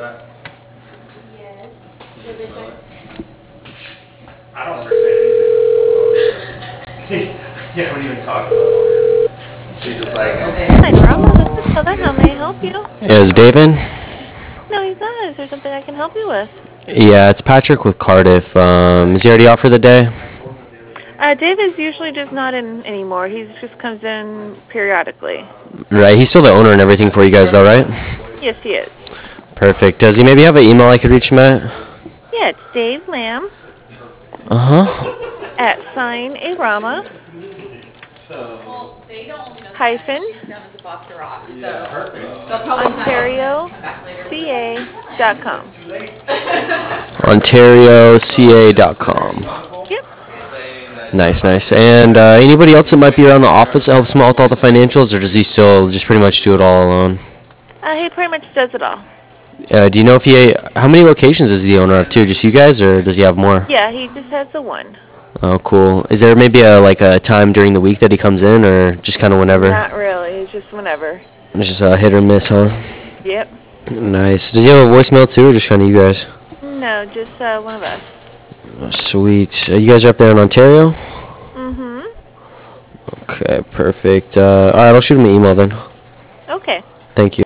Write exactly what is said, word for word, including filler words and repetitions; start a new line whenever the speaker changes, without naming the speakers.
that?
Yes.
Can you smell it? I don't understand anything. Yeah, we didn't even talk about it. She's just like,
Hi, Norma. This is Heather. How may I help you?
Is David?
No, he's not. Is there something I can help you with?
Yeah, it's Patrick with Cardiff. Um, is he already out for the day?
Uh, David's usually just not in anymore. He just comes in periodically.
Right, he's still the owner and everything for you guys, though, right?
Yes, he is.
Perfect. Does he maybe have an email I could reach him at?
Yeah, it's Dave Lamb
Uh huh.
at Sign-A-Rama
Well, they don't know
hyphen
she's down at the Foster Rock, so they'll probably
Ontario
come back later.
C A dot com.
Ontario C A dot com.
Yep.
Nice, nice. And uh, anybody else that might be around the office that helps him out with all the financials, or does he still just pretty much do it all alone?
Uh, he pretty much does it all.
Uh, do you know if he, how many locations is he the owner of too? Just you guys, or does he have more?
Yeah, he just has the one.
Oh, cool. Is there maybe a like a time during the week that he comes in, or just kind of whenever?
Not really. It's just whenever.
It's just a hit or miss, huh?
Yep.
Nice. Does he have a voicemail too, or just kind of you guys?
No, just uh, one of us.
Oh, sweet. Uh, you guys are up there in Ontario?
Mm-hmm.
Okay, perfect. Uh, all right, I'll shoot him an email then.
Okay.
Thank you.